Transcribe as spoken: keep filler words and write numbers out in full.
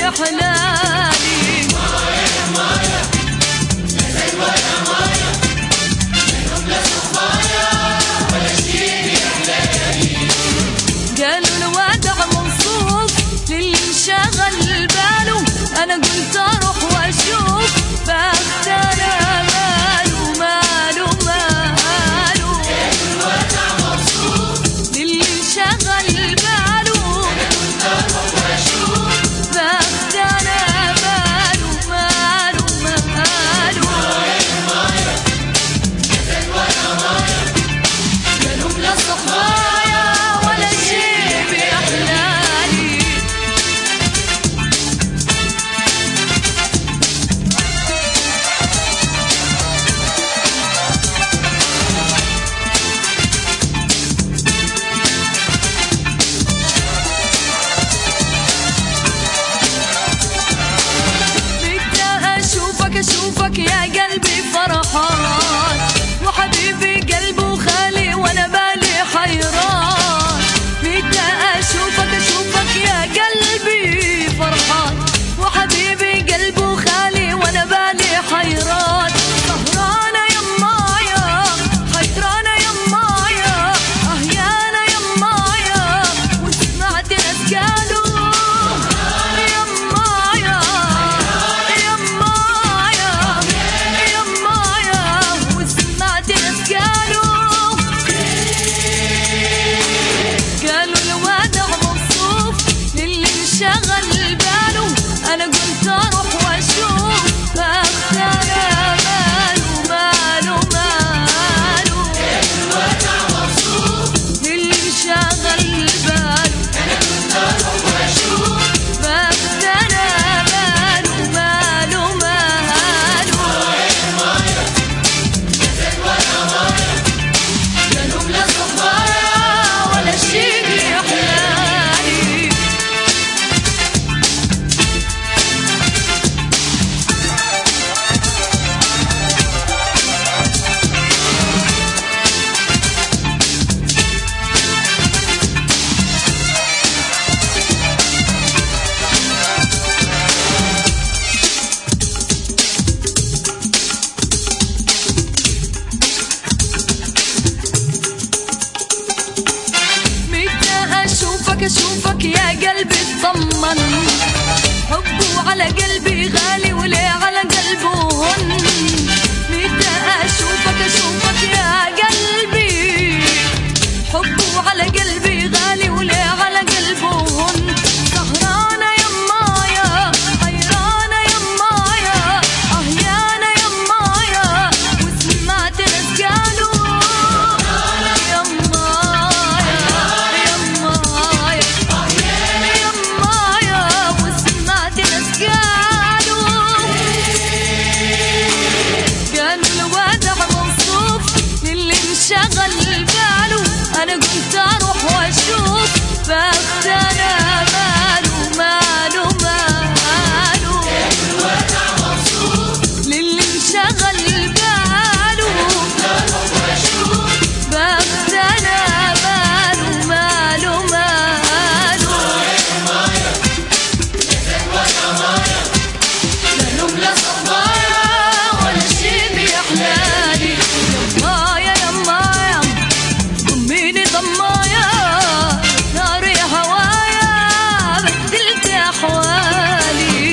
يا حلالي. مايا مايا حلوة يا مايا منهم لسه مايا ولا شيء يا حلالي. قالوا الوادع موصوف للي انشغل باله، انا قلت اروح واشوف بس انا ماله ماله ماله. قالوا الوادع موصوف للي انشغل باله، انا قلت اروح واشوف بس انا ماله ماله ماله. مايا مايا حلوة يا مايا منهم لسه مايا ولا شيء بأحلالي. بدي أشوفك أشوفك يا قلبي فرحان، وحبيبي قلبه خالي وأنا بالي حيران. بدي أشوفك أشوفك يا قلبي فرحان، وحبيبي قلبه خالي وأنا بالي حيران. سهرانة يمايا حيرانة يمايا أهيانة يمايا، وسمعت ناس قالوا يمايا يمايا يمايا، وسمعت ناس قالوا قالوا الوادع موصوف للي انشغل باله، انا قلت اروح واشوف بس انا ماله ماله ماله. الوادع موصوف للي انشغل باله، انا قلت اروح واشوف بس انا ماله ماله ماله. مايا مايا حلوة يا مايا منهم لسه مايا ولا شيء يا حلالي. متى أشوفك أشوفك يا قلبي اطمن، حبه على قلبي غالي وليه على قلبه هن. متى أشوفك أشوفك يا قلبي، حبه على قلبي غالي وليه على قلبه هن. سهرانة يمايا حيرانة يمايا أهيانة يمايا، وسمعت ناس قالوا يمايا يمايا يمايا، وسمعت ناس قالوا قالوا الوادع موصوف للي انشغل باله، انا قلت اروح واشوف بس انا ماله ماله ماله. الوادع موصوف للي انشغل باله، اروح واشوف بس انا ماله ماله ماله. مايا حلوة يا مايا منهم لسه مايا ولا شيء بأحلالي. يمايا يمايا ضميني ضمايا، نار يا هوايا بدلت أحوالي.